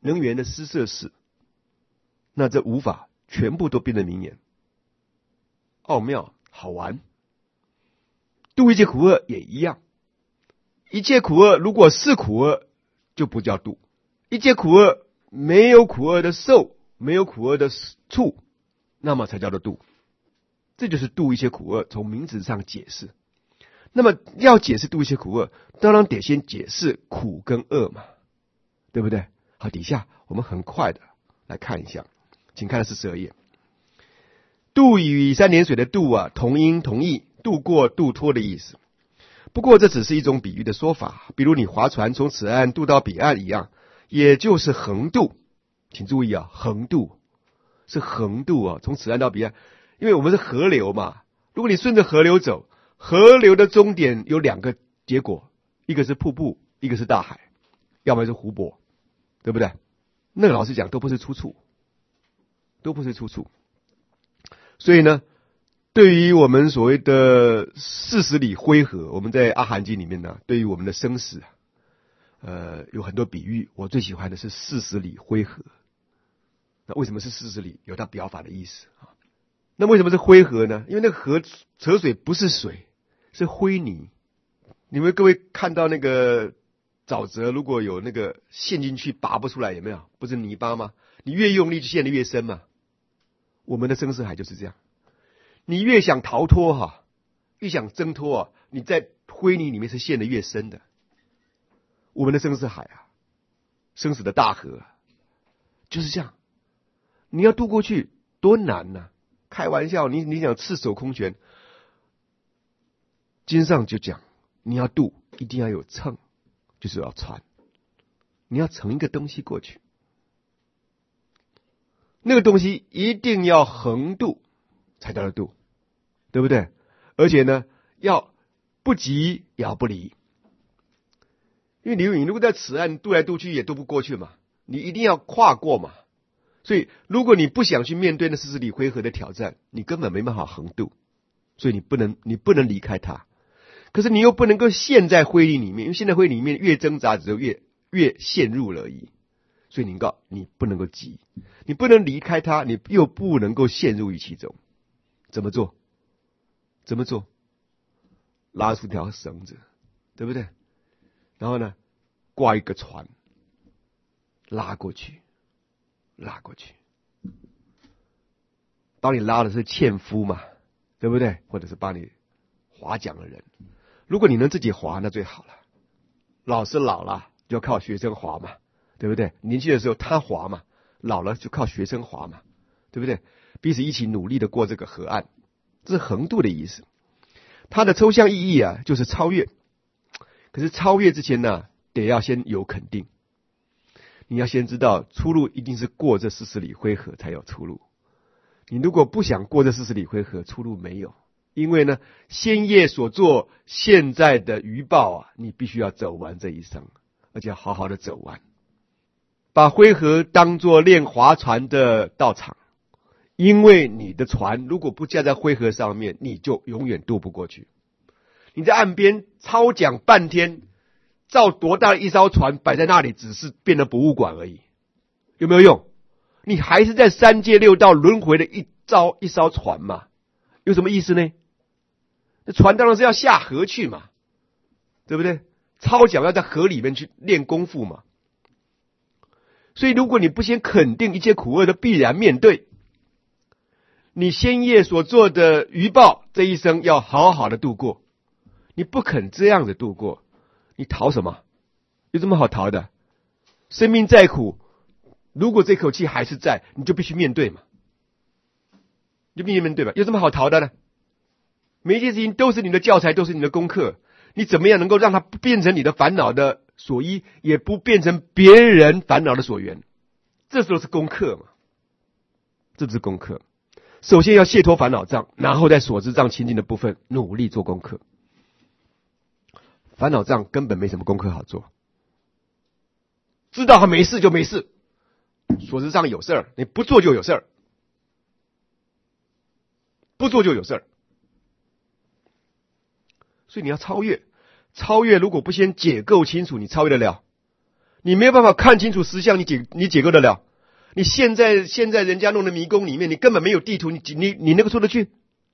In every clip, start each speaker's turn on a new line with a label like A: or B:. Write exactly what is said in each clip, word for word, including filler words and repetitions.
A: 能源的施设式，那这五法全部都变成名言，奥妙好玩。度一切苦厄也一样，一切苦厄如果是苦厄就不叫度，一切苦厄没有苦厄的受，没有苦厄的处，那么才叫做度。这就是度一切苦厄从名词上解释。那么要解释度一切苦厄，当然得先解释苦跟厄嘛，对不对？好，底下我们很快的来看一下，请看四十二页。渡与三点水的渡啊，同音同义，渡过渡脱的意思。不过这只是一种比喻的说法，比如你划船从此岸渡到彼岸一样，也就是横渡。请注意啊，横渡是横渡啊，从此岸到彼岸，因为我们是河流嘛。如果你顺着河流走，河流的终点有两个结果，一个是瀑布，一个是大海，要么是湖泊，对不对？那个老实讲都不是出处，都不是出处。所以呢，对于我们所谓的四十里灰河，我们在阿含经里面呢，对于我们的生死，呃，有很多比喻。我最喜欢的是四十里灰河。那为什么是四十里？有它表法的意思啊。那为什么是灰河呢？因为那个河河水不是水，是灰泥。你们各位看到那个沼泽，如果有那个陷进去拔不出来，有没有？不是泥巴吗？你越用力就陷得越深嘛。我们的生死海就是这样，你越想逃脱哈，越想挣脱啊，你在灰泥里面是陷得越深的。我们的生死海啊，生死的大河啊，就是这样。你要渡过去多难呐、啊！开玩笑，你你想赤手空拳，经上就讲，你要渡一定要有乘，就是要船，你要乘一个东西过去。那个东西一定要横渡才叫做渡，对不对？而且呢，要不急也要不离，因为你如果在此岸渡来渡去也渡不过去嘛，你一定要跨过嘛。所以如果你不想去面对那四十里灰河的挑战，你根本没办法横渡，所以你不能你不能离开它。可是你又不能够陷在灰里里面，因为陷在灰里面越挣扎只有越越陷入而已。所以你告你不能够急，你不能离开它，你又不能够陷入于其中。怎么做？怎么做？拉出条绳子，对不对？然后呢，挂一个船，拉过去，拉过去。帮你拉的是纤夫嘛，对不对？或者是帮你划桨的人。如果你能自己划，那最好了。老是老了，就要靠学生划嘛。对不对？年轻的时候他划嘛，老了就靠学生划嘛，对不对？彼此一起努力的过这个河岸，这是横渡的意思。它的抽象意义啊，就是超越。可是超越之前呢，得要先有肯定。你要先知道出路一定是过这四十里灰河才有出路。你如果不想过这四十里灰河，出路没有。因为呢，先业所做现在的余报啊，你必须要走完这一生，而且要好好的走完。把灰河当作练划船的道场，因为你的船如果不架在灰河上面，你就永远渡不过去。你在岸边操桨半天，造多大的一艘船摆在那里，只是变成博物馆而已，有没有用？你还是在三界六道轮回的一艘一艘船嘛，有什么意思呢？那船当然是要下河去嘛，对不对？操桨要在河里面去练功夫嘛。所以如果你不先肯定一切苦厄的必然面对，你先业所做的余报，这一生要好好的度过，你不肯这样子度过，你逃什么？有这么好逃的？生命再苦，如果这口气还是在，你就必须面对嘛，你就必须面对吧？有这么好逃的呢？每一件事情都是你的教材，都是你的功课，你怎么样能够让它不变成你的烦恼的所依，也不变成别人烦恼的所缘？这时候是功课嘛，这是功课。首先要卸脱烦恼障，然后在所知障清净的部分努力做功课。烦恼障根本没什么功课好做，知道它没事就没事，所知障有事儿，你不做就有事儿，不做就有事儿。所以你要超越，超越如果不先解构清楚，你超越得了？ 你没有办法看清楚实相，你解你解构得了？你现在现在人家弄的迷宫里面，你根本没有地图，你你你那个出得去？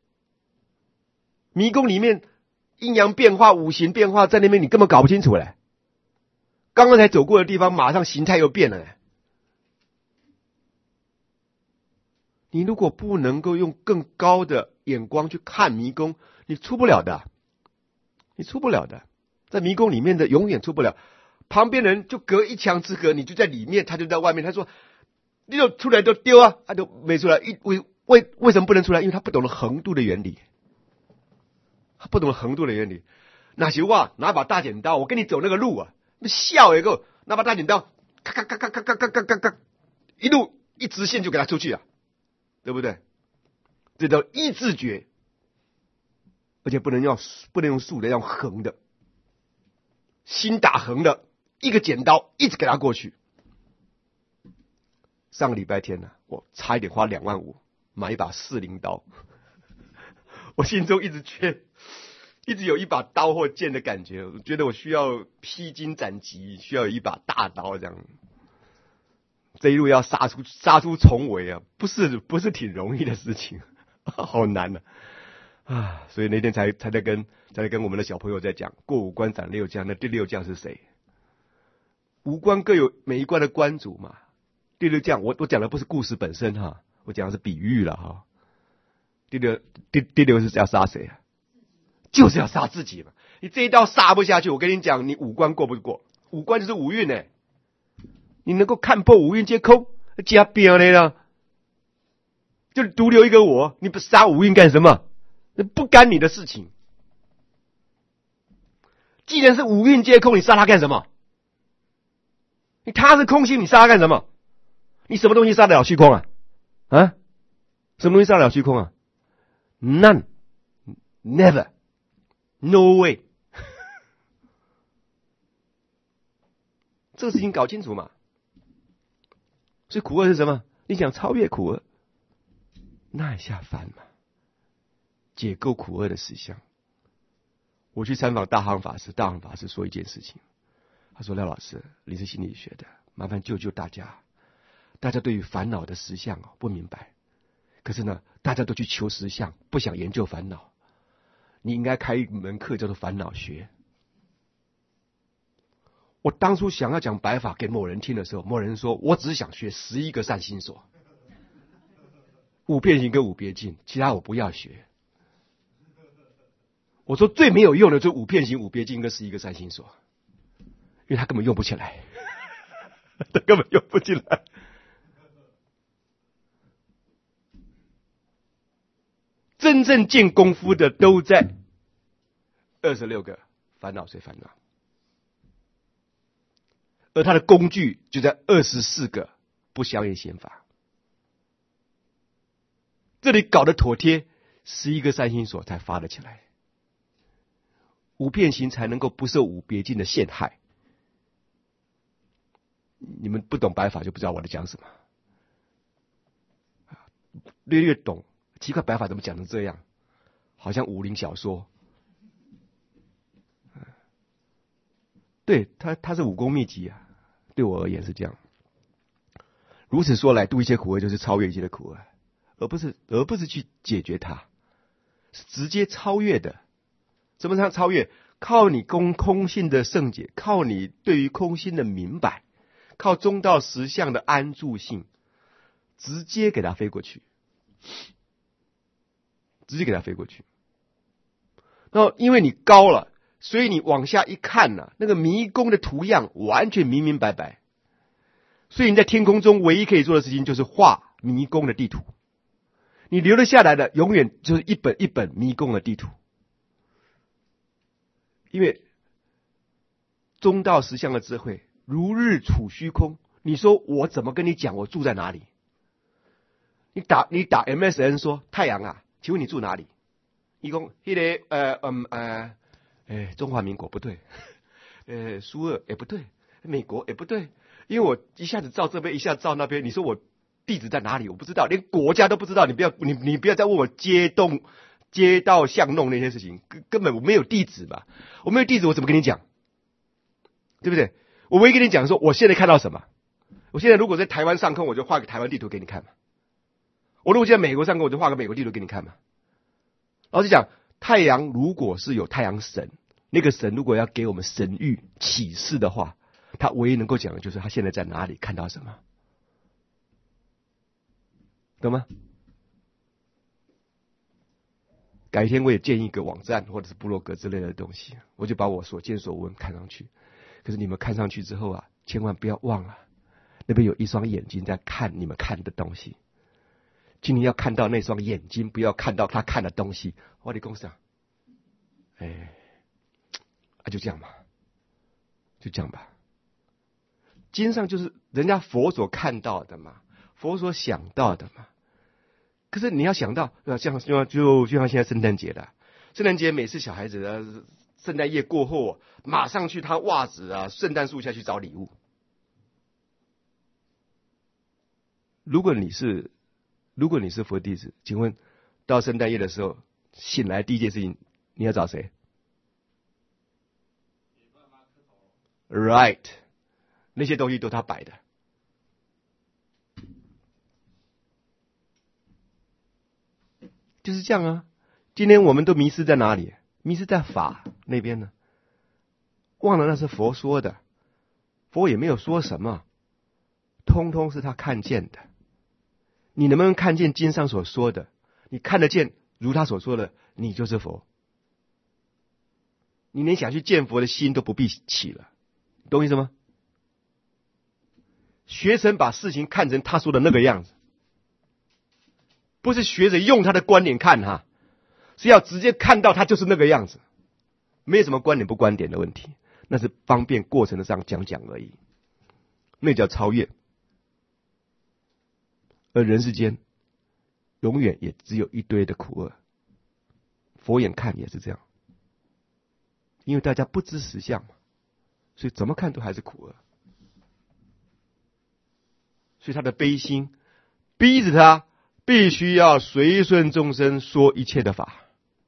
A: 迷宫里面阴阳变化、五行变化在那边，你根本搞不清楚嘞。刚刚才走过的地方，马上形态又变了嘞。你如果不能够用更高的眼光去看迷宫，你出不了的，你出不了的，在迷宫里面的永远出不了。旁边人就隔一墙之隔，你就在里面，他就在外面。他说：“你就出来就丢啊，他、啊、都没出来。为为为什么不能出来？因为他不懂得横度的原理，他不懂得横度的原理。那行哇，拿把大剪刀，我跟你走那个路啊，笑一个，拿把大剪刀，咔咔咔咔咔咔咔咔咔咔，一路一直线就给他出去啊。”对不对？这叫一字诀，而且不能要不能用竖的，要用横的，心打横的，一个剪刀一直给他过去。上个礼拜天呢、啊，我差一点花两万五买一把四零刀，我心中一直缺，一直有一把刀或剑的感觉，我觉得我需要披荆斩棘，需要有一把大刀这样。这一路要杀出杀出重围啊，不是不是挺容易的事情，好难啊！啊，所以那天才才在跟才在跟我们的小朋友在讲过五关斩六将，那第六将是谁？五关各有每一关的关主嘛。第六将，我我讲的不是故事本身哈，我讲的是比喻了哈。第六第第六是要杀谁啊？就是要杀自己嘛！你这一刀杀不下去，我跟你讲，你五关过不过？五关就是五运呢、欸。你能够看破五蕴皆空，加边的啦，就独留一个我，你不杀五蕴干什么？那不干你的事情。既然是五蕴皆空，你杀他干什么？你他是空性，你杀他干什么？你什么东西杀得了虚空啊？啊？什么东西杀得了虚空啊 ？None, never, no way 。这个事情搞清楚嘛？所以苦厄是什么？你想超越苦厄，那下凡嘛，解构苦厄的实相。我去参访大行法师，大行法师说一件事情，他说：“廖老师，你是心理学的，麻烦救救大家。大家对于烦恼的实相啊不明白，可是呢，大家都去求实相，不想研究烦恼。你应该开一门课叫做烦恼学。”我当初想要讲白法给某人听的时候，某人说我只是想学十一个善心所，五遍行跟五别境，其他我不要学。我说最没有用的就是五遍行、五别境跟十一个善心所，因为他根本用不起来，他根本用不进来。真正见功夫的都在二十六个烦恼随烦恼。而他的工具就在二十四个不相应显法，这里搞得妥帖，十一个善心所才发了起来，五遍行才能够不受五别境的陷害。你们不懂白法就不知道我在讲什么，略略懂，奇怪白法怎么讲成这样，好像武林小说。对他，他是武功秘籍啊。对我而言是这样。如此说来，度一切苦厄就是超越一切的苦厄，而不是而不是去解决它，是直接超越的。怎么样超越？靠你空空性的圣解，靠你对于空性的明白，靠中道实相的安住性，直接给它飞过去，直接给它飞过去。然后因为你高了，所以你往下一看呢、啊，那个迷宫的图样完全明明白白。所以你在天空中唯一可以做的事情就是画迷宫的地图。你留了下来的永远就是一本一本迷宫的地图。因为中道实相的智慧如日处虚空，你说我怎么跟你讲我住在哪里？你打你打 M S N 说太阳啊，请问你住哪里？一共那个呃嗯呃。哎，中华民国不对，呃，苏俄也不对，美国也不对，因为我一下子照这边，一下子照那边，你说我地址在哪里？我不知道，连国家都不知道。你不要，你你不要再问我街洞、街道巷弄那些事情，根根本我没有地址嘛，我没有地址，我怎么跟你讲？对不对？ 我唯一跟你讲说，我现在看到什么？我现在如果在台湾上空，我就画个台湾地图给你看嘛。我如果现在美国上空，我就画个美国地图给你看嘛。老实讲，太阳如果是有太阳神，那个神如果要给我们神谕启示的话，他唯一能够讲的就是他现在在哪里，看到什么，懂吗？改天我也建一个网站或者是部落格之类的东西，我就把我所见所闻看上去。可是你们看上去之后啊，千万不要忘了，那边有一双眼睛在看你们看的东西。今天要看到那双眼睛，不要看到他看的东西。我的公司啊，哎，啊就这样吧，就这样吧。经上就是人家佛所看到的嘛，佛所想到的嘛。可是你要想到，呃，像就就就像现在圣诞节的，圣诞节每次小孩子啊，圣诞夜过后，马上去他袜子啊、圣诞树下去找礼物。如果你是如果你是佛弟子，请问到圣诞夜的时候醒来第一件事情你要找谁 ？Right， 那些东西都他摆的。就是这样啊！今天我们都迷失在哪里？迷失在法那边呢？忘了那是佛说的，佛也没有说什么，通通是他看见的。你能不能看见经上所说的？你看得见，如他所说的，你就是佛。你连想去见佛的心都不必起了，懂我意思吗？学生把事情看成他说的那个样子。不是学着用他的观点看哈，是要直接看到他就是那个样子，没有什么观点不观点的问题，那是方便过程的上讲讲而已，那叫超越。而人世间永远也只有一堆的苦厄，佛眼看也是这样，因为大家不知实相嘛，所以怎么看都还是苦厄，所以他的悲心逼着他必须要随顺众生说一切的法，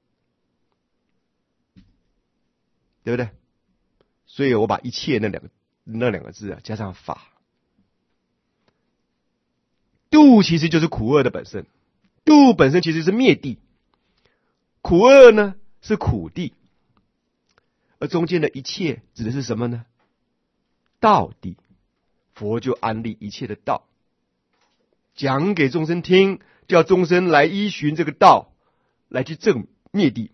A: 对不对？所以我把一切那两个那两个字啊加上法，度其实就是苦厄的本身，度本身其实是灭地，苦厄呢是苦地，而中间的一切指的是什么呢？道地，佛就安立一切的道，讲给众生听，叫众生来依循这个道来去证灭地。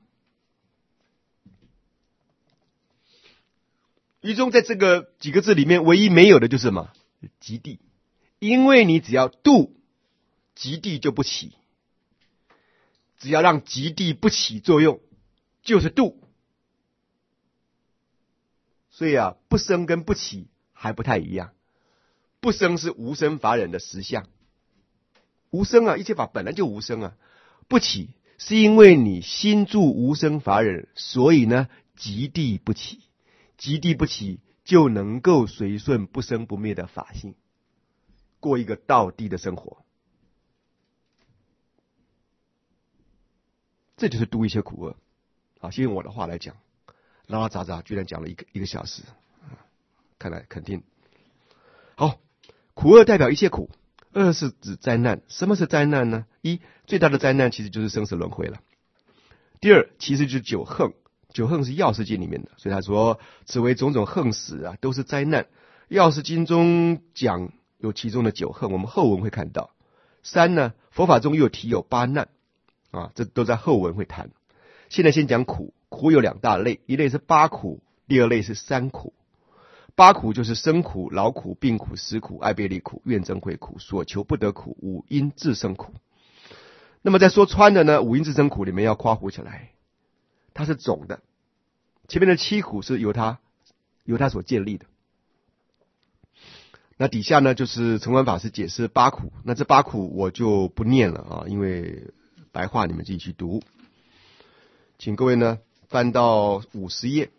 A: 于中在这个几个字里面唯一没有的就是什么？极地。因为你只要度，极地就不起，只要让极地不起作用就是度。所以啊，不生跟不起还不太一样，不生是无生法忍的实相，无生啊，一切法本来就无生啊。不起是因为你心住无生法忍，所以呢极地不起，极地不起就能够随顺不生不灭的法性，过一个道地的生活。这就是度一切苦厄。好，先用我的话来讲，拉拉杂杂居然讲了一个一个小时，看来肯定好。苦厄代表一切苦，二是指灾难。什么是灾难呢？一，最大的灾难其实就是生死轮回了。第二，其实就是九横，九横是药师经里面的，所以他说此为种种横死啊，都是灾难。药师经中讲有其中的九横，我们后文会看到。三呢，佛法中又提有八难啊，这都在后文会谈。现在先讲苦，苦有两大类，一类是八苦，第二类是三苦。八苦就是生苦、劳苦、病苦、死苦、爱别离苦、怨憎会苦、所求不得苦、五阴自生苦。那么在说穿的呢，五阴自生苦里面要夸胡起来，它是总的，前面的七苦是由它由它所建立的。那底下呢就是澄观法师解释八苦，那这八苦我就不念了啊，因为白话你们自己去读。请各位呢翻到五十页，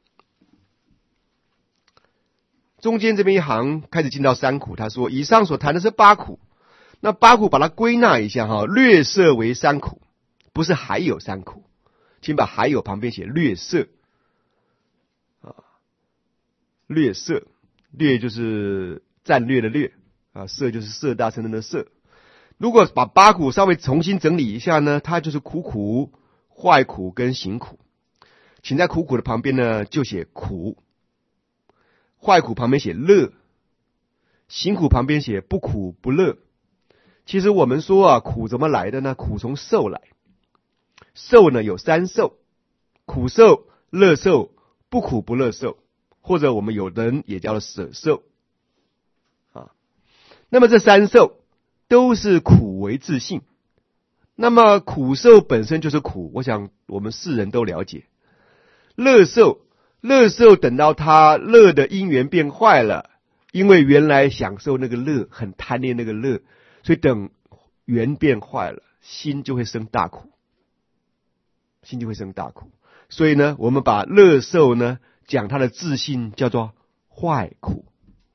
A: 中间这边一行开始进到三苦，他说以上所谈的是八苦，那八苦把它归纳一下哈，略摄为三苦，不是还有三苦，请把还有旁边写略摄啊，略摄略就是战略的略啊，色就是色大声的色。如果把八苦稍微重新整理一下呢，它就是苦苦、坏苦跟行苦。请在苦苦的旁边呢就写苦，坏苦旁边写乐，行苦旁边写不苦不乐。其实我们说啊，苦怎么来的呢？苦从受来，受呢有三受：苦受、乐受、不苦不乐受，或者我们有的人也叫做舍受啊。那么这三受都是苦为自性。那么苦受本身就是苦，我想我们世人都了解。乐受，乐受等到他乐的因缘变坏了，因为原来享受那个乐，很贪恋那个乐，所以等缘变坏了，心就会生大苦，心就会生大苦。所以呢，我们把乐受呢讲它的自性叫做坏苦。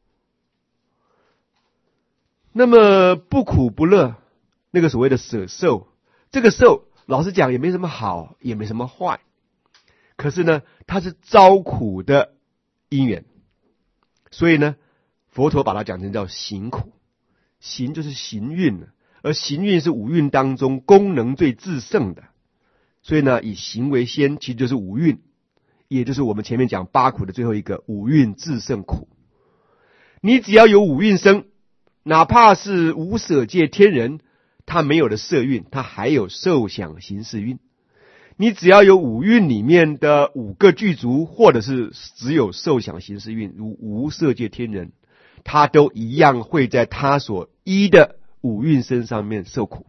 A: 那么不苦不乐，那个所谓的舍受，这个受老实讲也没什么好，也没什么坏，可是呢，它是遭苦的因缘，所以呢，佛陀把它讲成叫行苦。行就是行运，而行运是五蕴当中功能最至胜的，所以呢，以行为先，其实就是五蕴，也就是我们前面讲八苦的最后一个五蕴至胜苦。你只要有五蕴生，哪怕是无舍界天人，他没有的色蕴，他还有受想行识蕴。你只要有五蕴里面的五个具足，或者是只有受想行识蕴，如无色界天人，他都一样会在他所依的五蕴身上面受苦。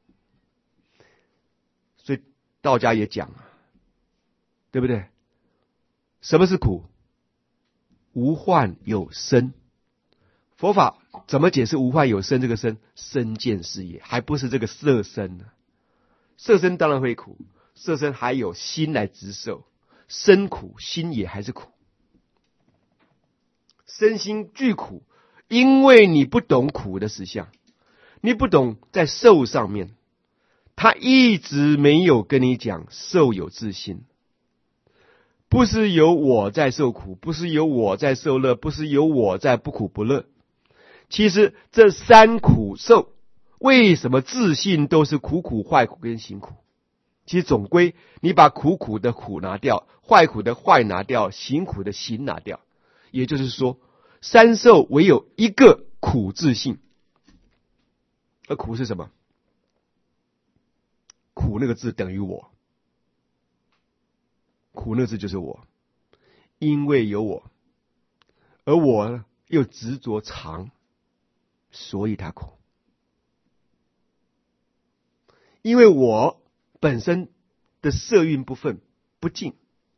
A: 所以道家也讲，对不对？什么是苦？无患有生。佛法怎么解释无患有生这个生？身见是也，还不是这个色身呢？色身当然会苦，色身还有心来执受，身苦心也还是苦，身心俱苦，因为你不懂苦的实相，你不懂在受上面，他一直没有跟你讲受有自性，不是由我在受苦，不是由我在受乐，不是由我在不苦不乐。其实这三苦受为什么自性都是苦苦、坏苦跟行苦？其实总归你把苦苦的苦拿掉，坏苦的坏拿掉，行苦的行拿掉，也就是说三受唯有一个苦自性。而苦是什么？苦那个字等于我，苦那个字就是我，因为有我，而我又执着常，所以它苦。因为我本身的色蕴不分不净，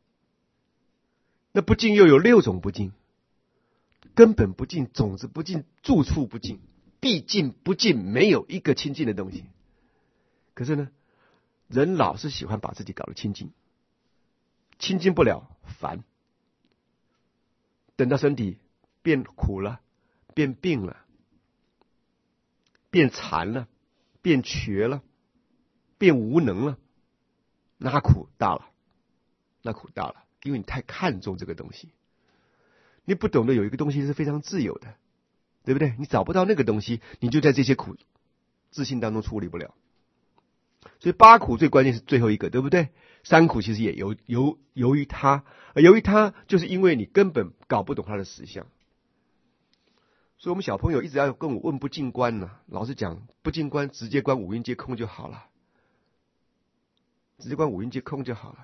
A: 那不净又有六种不净：根本不净、种子不净、住处不净、毕竟不净，没有一个清净的东西。可是呢，人老是喜欢把自己搞得清净，清净不了烦，等到身体变苦了，变病了，变残了，变瘸了，变无能了，那苦大了，那苦大了，因为你太看重这个东西，你不懂得有一个东西是非常自由的，对不对？你找不到那个东西，你就在这些苦自信当中处理不了。所以八苦最关键是最后一个，对不对？三苦其实也由由由于它，由于它就是因为你根本搞不懂它的实相。所以我们小朋友一直要跟我问不净观呢、啊，老实讲，不净观直接观五蕴皆空就好了，直接观五蕴皆空就好了。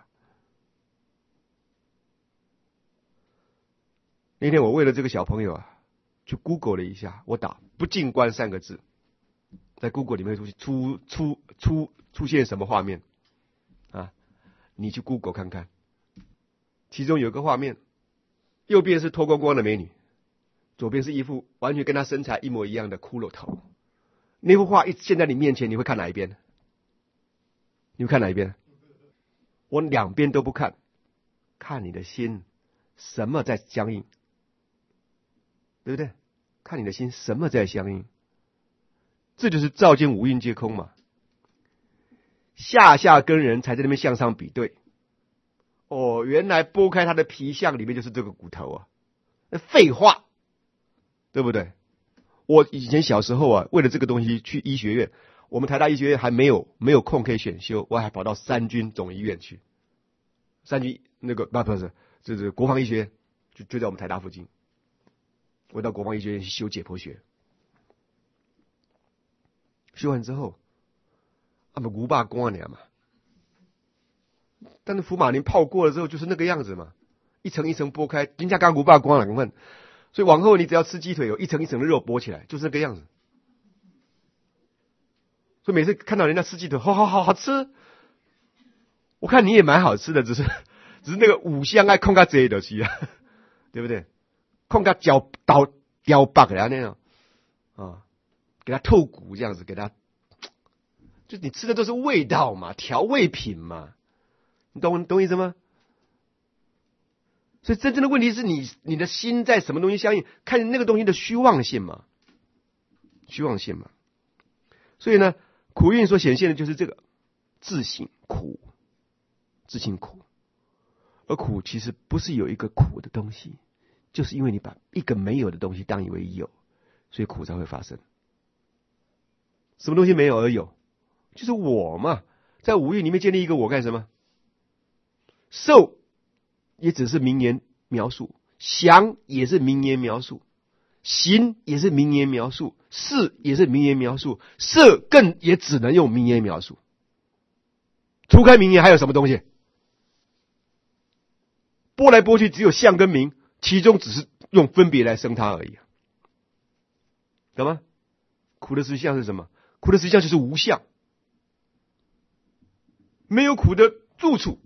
A: 那天我为了这个小朋友啊，去 Google 了一下，我打不净观三个字，在 Google 里面出出出出出现什么画面啊？你去 Google 看看，其中有一个画面，右边是脱光光的美女，左边是一副完全跟她身材一模一样的骷髅头。那幅画一现在你面前，你会看哪一边？你会看哪一边？我两边都不看，看你的心什么在相应，对不对？看你的心什么在相应，这就是照见五蕴皆空嘛。下下根人才在那边向上比对，哦，原来剥开他的皮相里面就是这个骨头啊！那废话， 对不对？我以前小时候啊，为了这个东西去医学院，我们台大医学院还没有没有空可以选修，我还跑到三军总医院去。三军那个不不是，这是国防医学院，就就在我们台大附近。我到国防医学院去修解剖学，修完之后，啊不五霸光年嘛，但是福马林泡过了之后就是那个样子嘛，一层一层剥开，人家刚五霸光了，问。所以往后你只要吃鸡腿，有一层一层的肉剥起来，就是这个样子。所以每次看到人家吃鸡腿，好好好好吃，我看你也蛮好吃的，只是只是那个五香爱控个这东西啊，对不对？控个嚼刀雕拔给他那样啊，给他透骨这样子，给他，就你吃的都是味道嘛，调味品嘛，你懂懂意思吗？所以真正的问题是你你的心在什么东西相应，看那个东西的虚妄性嘛，虚妄性嘛。所以呢，苦蕴所显现的就是这个自性苦，自性苦。而苦其实不是有一个苦的东西，就是因为你把一个没有的东西当以为有，所以苦才会发生。什么东西没有而有？就是我嘛，在五蕴里面建立一个我干什么？受也只是名言描述，想也是名言描述，行也是名言描述，事也是名言描述，色更也只能用名言描述。除开名言还有什么东西？拨来拨去只有相跟名，其中只是用分别来生它而已，懂吗？苦的实相是什么？苦的实相就是无相，没有苦的住处，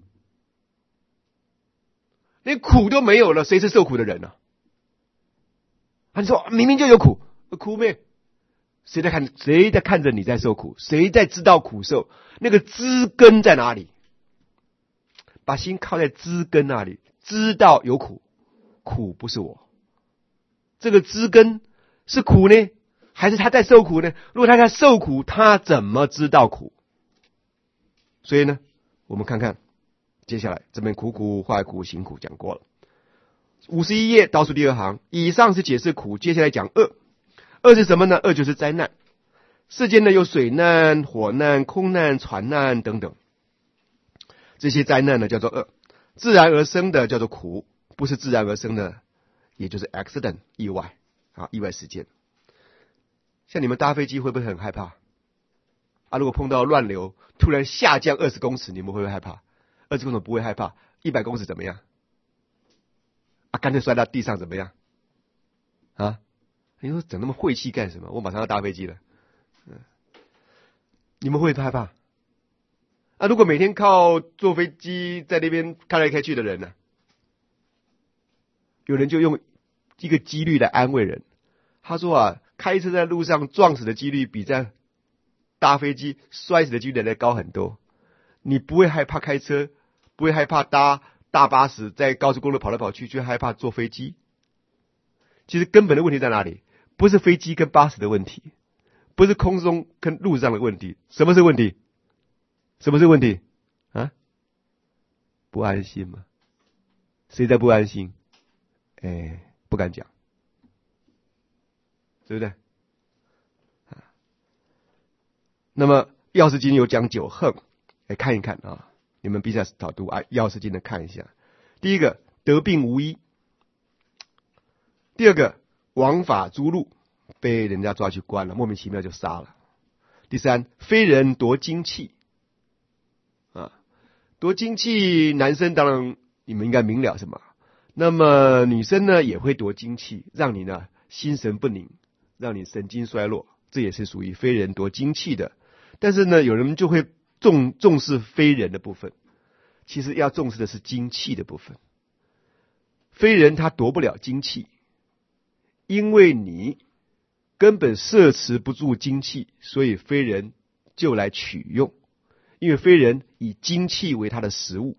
A: 连苦都没有了，谁是受苦的人呢、啊？你说明明就有苦，苦咩？谁在看？谁在看着你在受苦？谁在知道苦受？那个知根在哪里？把心靠在知根那里，知道有苦，苦不是我。这个知根是苦呢，还是他在受苦呢？如果他在受苦，他怎么知道苦？所以呢，我们看看接下来这边苦苦坏苦行苦讲过了，五十一页倒数第二行，以上是解释苦，接下来讲恶。恶是什么呢？恶就是灾难。世间呢有水难、火难、空难、船难等等，这些灾难呢叫做恶。自然而生的叫做苦，不是自然而生的，也就是 accident 意外啊，意外事件。像你们搭飞机会不会很害怕啊？如果碰到乱流，突然下降二十公尺，你们会不会害怕？二十公尺不会害怕，一百公尺怎么样？啊，干脆摔到地上怎么样？啊？你说整那么晦气干什么？我马上要搭飞机了。嗯，你们会害怕？啊，如果每天靠坐飞机在那边开来开去的人呢？有人就用一个几率来安慰人，他说啊，开车在路上撞死的几率比在搭飞机摔死的几率来高很多。你不会害怕开车，不会害怕搭大巴士在高速公路跑来跑去，却害怕坐飞机。其实根本的问题在哪里？不是飞机跟巴士的问题，不是空中跟路上的问题，什么是问题？什么是问题啊？不安心吗？谁在不安心？哎，不敢讲，对不对？那么药师经有讲九横，来看一看啊，你们必须要导读啊，药师经的看一下。第一个，得病无医；第二个，枉法诛戮，被人家抓去关了，莫名其妙就杀了；第三，非人夺精气。啊，夺精气，男生当然你们应该明了什么？那么女生呢也会夺精气，让你呢心神不宁，让你神经衰弱，这也是属于非人夺精气的。但是呢，有人就会重重视非人的部分，其实要重视的是精气的部分。非人他夺不了精气，因为你根本摄持不住精气，所以非人就来取用。因为非人以精气为他的食物，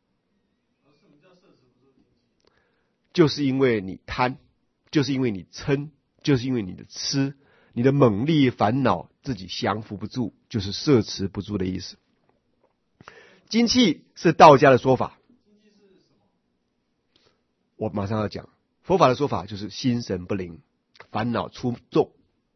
A: 就是因为你贪，就是因为你嗔，就是因为你的痴，你的猛力烦恼自己降服不住，就是摄持不住的意思。精气是道家的说法，我马上要讲佛法的说法就是心神不宁， 烦恼出众，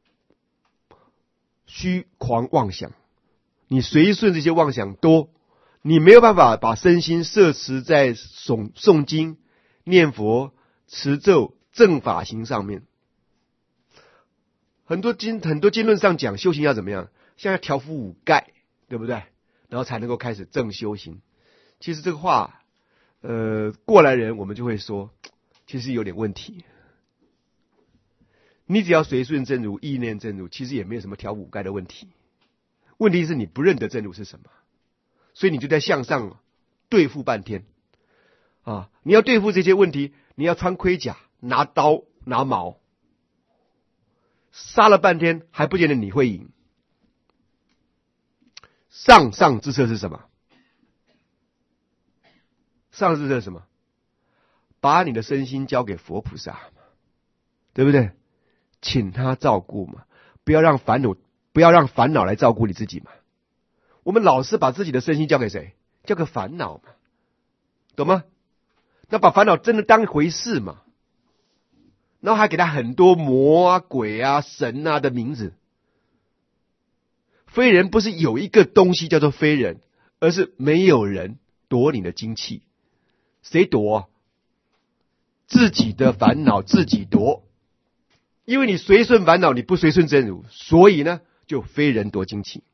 A: 虚狂妄想，你随顺这些妄想多，你没有办法把身心摄持在诵诵经、念佛、持咒、正法行上面。很多经很多经论上讲修行要怎么样，像要调伏五盖，对不对？然后才能够开始正修行。其实这个话，呃，过来人我们就会说，其实有点问题。你只要随顺真如，意念真如，其实也没有什么调五盖的问题。问题是你不认得真如是什么，所以你就在向上对付半天啊！你要对付这些问题，你要穿盔甲，拿刀拿矛，杀了半天还不见得你会赢。上上之策是什么？上上之策是什么？把你的身心交给佛菩萨，对不对？请他照顾嘛，不要让烦恼，不要让烦恼来照顾你自己嘛。我们老是把自己的身心交给谁？交给烦恼嘛，懂吗？那把烦恼真的当回事嘛？然后还给他很多魔啊、鬼啊、神啊的名字。非人不是有一个东西叫做非人，而是没有人夺你的精气。谁夺啊？自己的烦恼自己夺。因为你随顺烦恼，你不随顺真如，所以呢，就非人夺精气。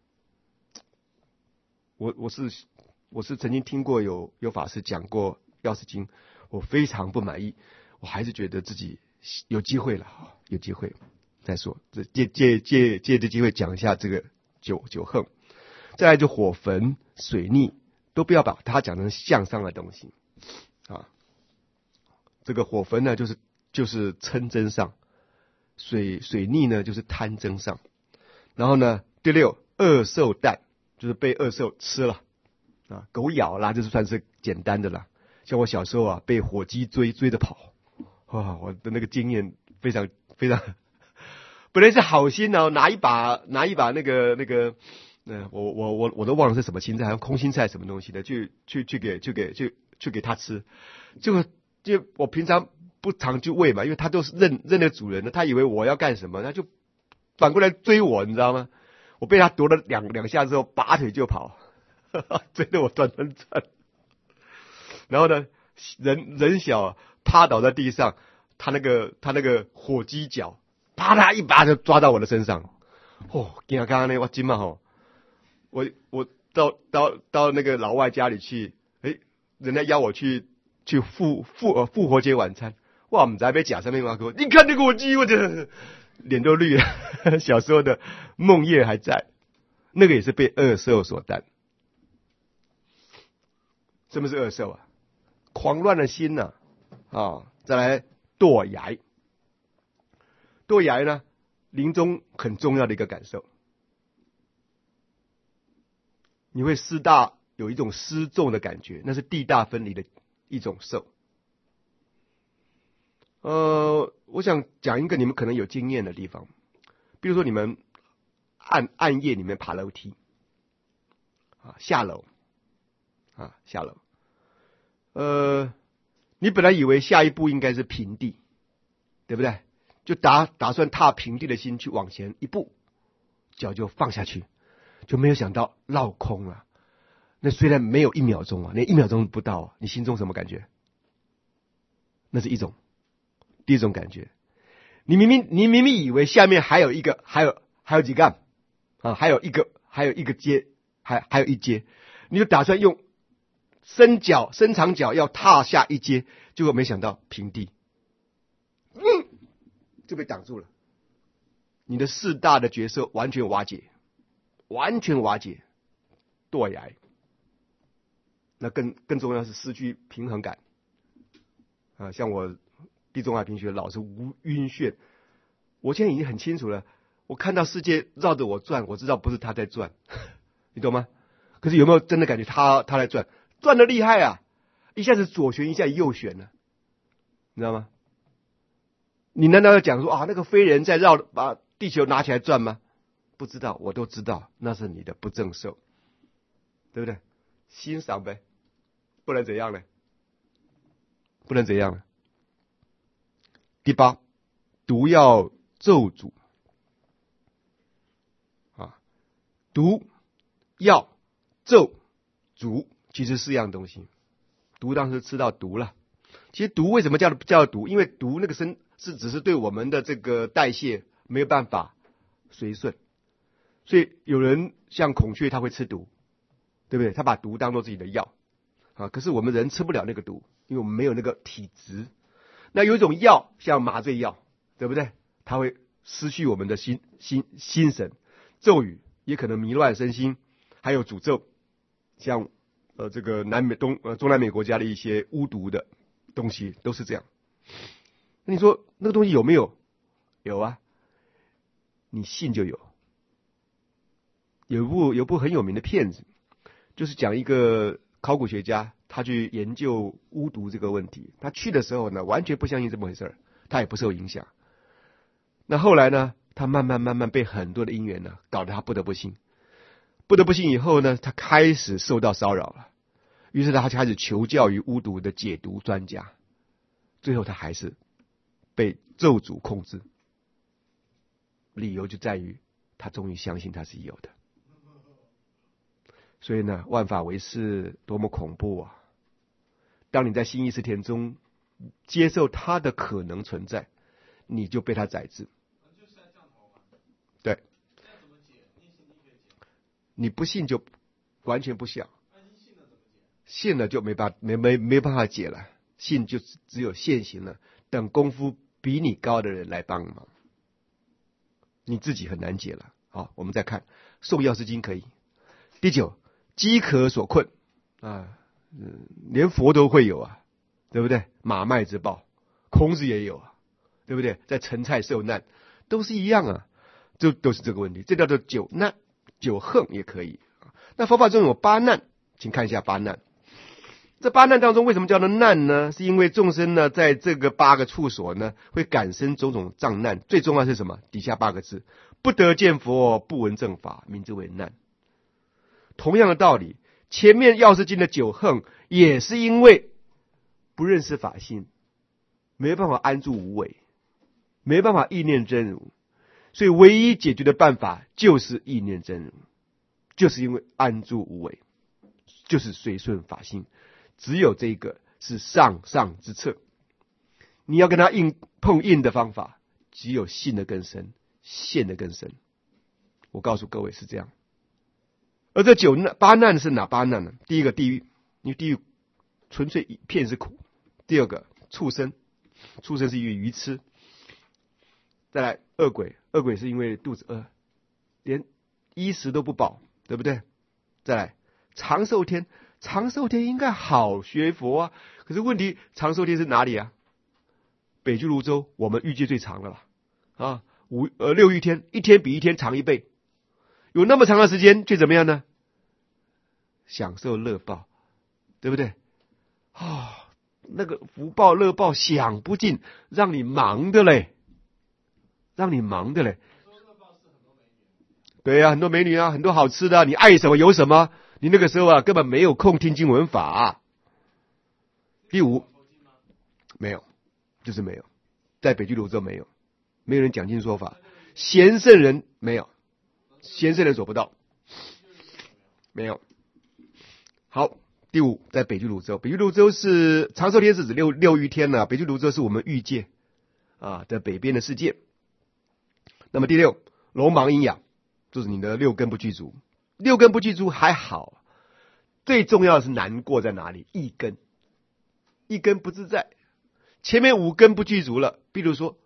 A: 我我是我是曾经听过有有法师讲过《药师经》，我非常不满意，我还是觉得自己有机会了，有机会再说。借借借借这机会讲一下这个九九横，再来就火焚、水逆，都不要把它讲成向上的东西啊。这个火焚呢，就是就是嗔真上。水水逆呢，就是贪增上。然后呢，第六，恶兽啖，就是被恶兽吃了啊，狗咬啦，这是算是简单的啦。像我小时候啊，被火鸡追追着跑，哇，我的那个经验非常非常，本来是好心哦，拿一把拿一把那个那个，呃，我我我我都忘了是什么青菜，好像空心菜什么东西的，去去去给去给去去给他吃，结果就我平常不常去喂嘛，因为他都是认认了主人的，他以为我要干什么，他就反过来追我，你知道吗？我被他夺了两两下之后，拔腿就跑，呵呵追得我转转转。然后呢，人人小趴倒在地上，他那个他那个火鸡脚，啪嗒一把就抓到我的身上。哦，刚刚呢，我今嘛吼，我我到到到那个老外家里去，诶，人家邀我去去复复呃复活节晚餐。哇，我们在被假上面挖沟，你看那个火鸡，我这脸都绿了。小时候的梦魇还在，那个也是被恶兽所占。什么是恶兽啊？狂乱的心呐、啊，啊，再来堕崖。堕崖呢，临终很重要的一个感受，你会失大，有一种失重的感觉，那是地大分离的一种受。呃，我想讲一个你们可能有经验的地方，比如说你们暗暗夜里面爬楼梯，啊，下楼，啊，下楼，呃，你本来以为下一步应该是平地，对不对？就打打算踏平地的心去往前一步，脚就放下去，就没有想到落空了。那虽然没有一秒钟啊，连一秒钟不到啊，你心中什么感觉？那是一种。第一种感觉，你明明你明明以为下面还有一个，还有还有几干啊，还有一个还有一个阶，还还有一阶，你就打算用伸脚伸长脚要踏下一阶，结果没想到平地，嗯，就被挡住了。你的四大的角色完全瓦解，完全瓦解，堕崖。那更更重要是失去平衡感啊，像我。地中海贫血老是无晕眩，我现在已经很清楚了。我看到世界绕着我转，我知道不是他在转，你懂吗？可是有没有真的感觉他他在转？转得厉害啊！一下子左旋，一下子右旋呢、啊，你知道吗？你难道要讲说啊，那个飞人在绕把地球拿起来转吗？不知道，我都知道，那是你的不正受，对不对？欣赏呗，不能怎样呢？不能怎样呢？第八，毒药咒诅。啊，毒、药、咒、诅，其实四样东西。毒当时吃到毒了。其实毒为什么叫叫毒？因为毒那个生是只是对我们的这个代谢没有办法随顺，所以有人像孔雀，它会吃毒，对不对？它把毒当做自己的药啊。可是我们人吃不了那个毒，因为我们没有那个体质。那有一种药，像麻醉药，对不对？它会失去我们的心心心神，咒语也可能迷乱身心，还有诅咒，像呃这个南美东呃中南美国家的一些巫毒的东西都是这样。那你说那个东西有没有？有啊，你信就有。有一部有一部很有名的片子，就是讲一个考古学家，他去研究巫毒这个问题。他去的时候呢，完全不相信这么回事，他也不受影响。那后来呢，他慢慢慢慢被很多的因缘呢，搞得他不得不信。不得不信以后呢，他开始受到骚扰了。于是他开始求教于巫毒的解毒专家。最后他还是被咒诅控制。理由就在于他终于相信他是有的。所以呢，万法唯识多么恐怖啊！当你在新意识田中接受它的可能存在，你就被它宰制。对，你不信就完全不想，信了就没办没没没办法解了，信就只有现行了，等功夫比你高的人来帮忙，你自己很难解了。好，我们再看诵药师经可以。第九，饥渴所困啊，嗯，连佛都会有啊，对不对？马麦之报，孔子也有啊，对不对？在陈蔡受难都是一样啊，就都是这个问题。这叫做九难、九横也可以。那佛法中有八难，请看一下八难。这八难当中为什么叫做难呢？是因为众生呢，在这个八个处所呢，会感生种种障难。最重要是什么？底下八个字：不得见佛，不闻正法，名之为难。同样的道理，前面药师经的九横也是因为不认识法性，没办法安住无为，没办法意念真如，所以唯一解决的办法就是意念真如，就是因为安住无为，就是随顺法性。只有这个是上上之策。你要跟他硬碰硬的方法，只有信的更深，陷的更深。我告诉各位是这样。而这九难八难是哪八难呢？第一个地狱，因为地狱纯粹一片是苦。第二个畜生，畜生是因为愚痴。再来恶鬼，恶鬼是因为肚子饿，连衣食都不饱，对不对？再来长寿天，长寿天应该好学佛啊，可是问题长寿天是哪里啊？北俱泸州，我们欲界最长了啦啊，五呃六欲天，一天比一天长一倍。有那么长的时间，却怎么样呢？享受乐报，对不对？啊、哦，那个福报乐报享不尽，让你忙的嘞，让你忙的嘞。对啊，很多美女啊，很多好吃的、啊，你爱什么有什么。你那个时候啊，根本没有空听经文法、啊。第五，没有，就是没有，在北俱泸州没有，没有人讲经说法，贤圣人没有。贤圣人所不到，没有。好，第五，在北俱泸州，北俱泸州是长寿天是指六六欲天呢、啊，北俱泸州是我们欲界啊的北边的世界。那么第六，龙芒阴阳，就是你的六根不具足。六根不具足还好，最重要的是难过在哪里？一根，一根不自在。前面五根不具足了，比如说，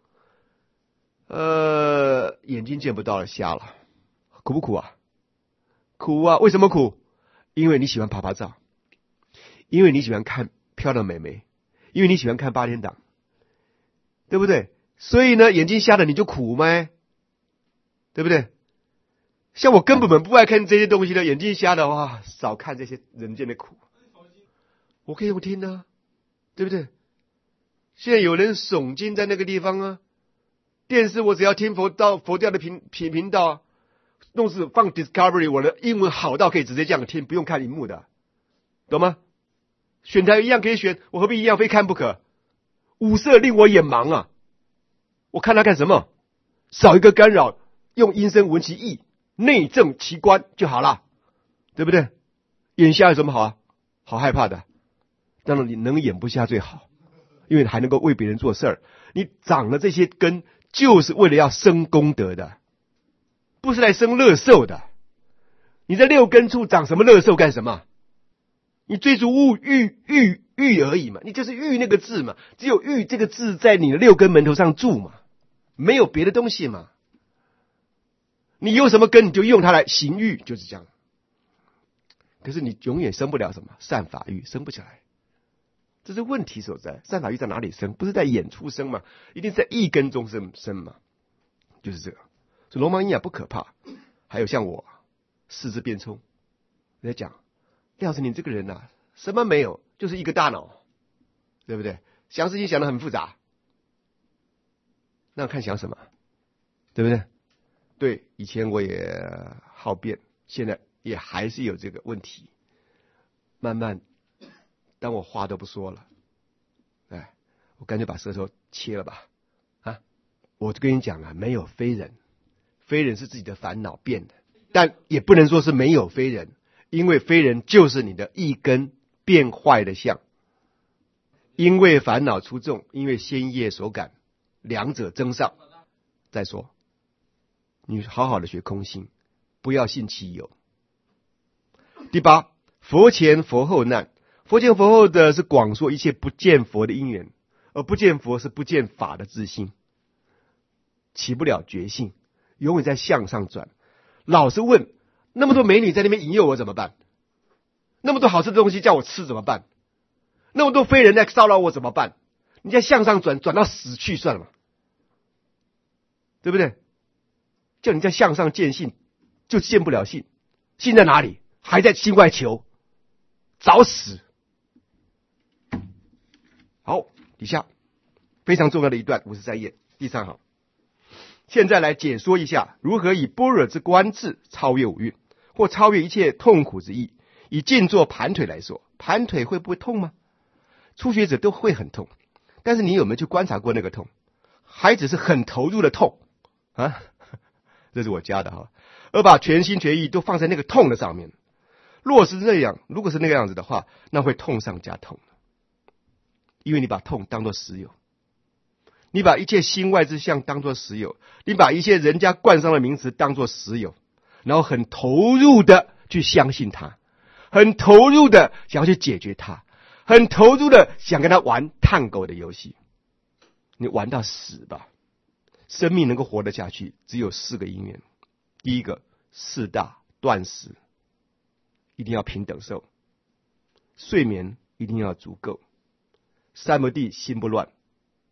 A: 呃，眼睛见不到了，瞎了。苦不苦啊？苦啊！为什么苦？因为你喜欢爬爬照，因为你喜欢看漂亮美眉，因为你喜欢看八点档，对不对？所以呢，眼睛瞎了你就苦吗？对不对？像我根本不爱看这些东西的，眼睛瞎的话，少看这些人间的苦。我可以用听的、啊，对不对？现在有人诵经在那个地方啊，电视我只要听佛道佛教的频频频道啊。弄是放 Discovery， 我的英文好到可以直接这样听，不用看荧幕的，懂吗？选台一样可以选，我何必一样非看不可？五色令我眼盲啊！我看它干什么？ 少一个干扰，用音声闻其意，内正其观就好了，对不对？眼瞎有什么好啊？好害怕的。当然你能眼不瞎最好，因为还能够为别人做事儿。你长了这些根，就是为了要生功德的，不是来生乐受的。你在六根处长什么乐受干什么？你追逐物欲欲欲而已嘛，你就是欲那个字嘛，只有欲这个字在你的六根门头上住嘛，没有别的东西嘛。你有什么根，你就用它来行欲，就是这样。可是你永远生不了什么善法欲，生不起来，这是问题所在。善法欲在哪里生？不是在眼处生嘛，一定在意根中生生嘛，就是这个。所以罗芒阴啊不可怕。还有像我四肢变聪，人家讲廖子你这个人啊，什么没有，就是一个大脑，对不对？想事情想得很复杂，那看想什么，对不对？对，以前我也好辩，现在也还是有这个问题。慢慢，当我话都不说了，哎，我干脆把舌头切了吧。啊，我就跟你讲了，没有非人，非人是自己的烦恼变的，但也不能说是没有非人，因为非人就是你的一根变坏的相。因为烦恼出众，因为先业所感，两者增上。再说，你好好的学空性，不要信其有。第八，佛前佛后难。佛前佛后的是广说一切不见佛的因缘，而不见佛是不见法的自性，起不了觉性，永远在向上转。老是问，那么多美女在那边引诱我怎么办？那么多好吃的东西叫我吃怎么办？那么多非人在骚扰我怎么办？你在向上转，转到死去算了嘛，对不对？叫你在向上见性，就见不了性。性在哪里？还在心外求，找死。好，底下非常重要的一段，五十三页第三行。现在来解说一下，如何以般若之观智超越五蕴，或超越一切痛苦之意。以静坐盘腿来说，盘腿会不会痛吗？初学者都会很痛，但是你有没有去观察过那个痛？还只是很投入的痛啊，这是我加的哈，而把全心全意都放在那个痛的上面。若是这样，如果是那个样子的话，那会痛上加痛，因为你把痛当作实有，你把一切心外之相当作实有，你把一切人家冠上的名词当作实有，然后很投入的去相信它，很投入的想要去解决它，很投入的想跟他玩探狗的游戏。你玩到死吧。生命能够活得下去，只有四个因缘。第一个，四大断食，一定要平等受；睡眠一定要足够；三摩地心不乱；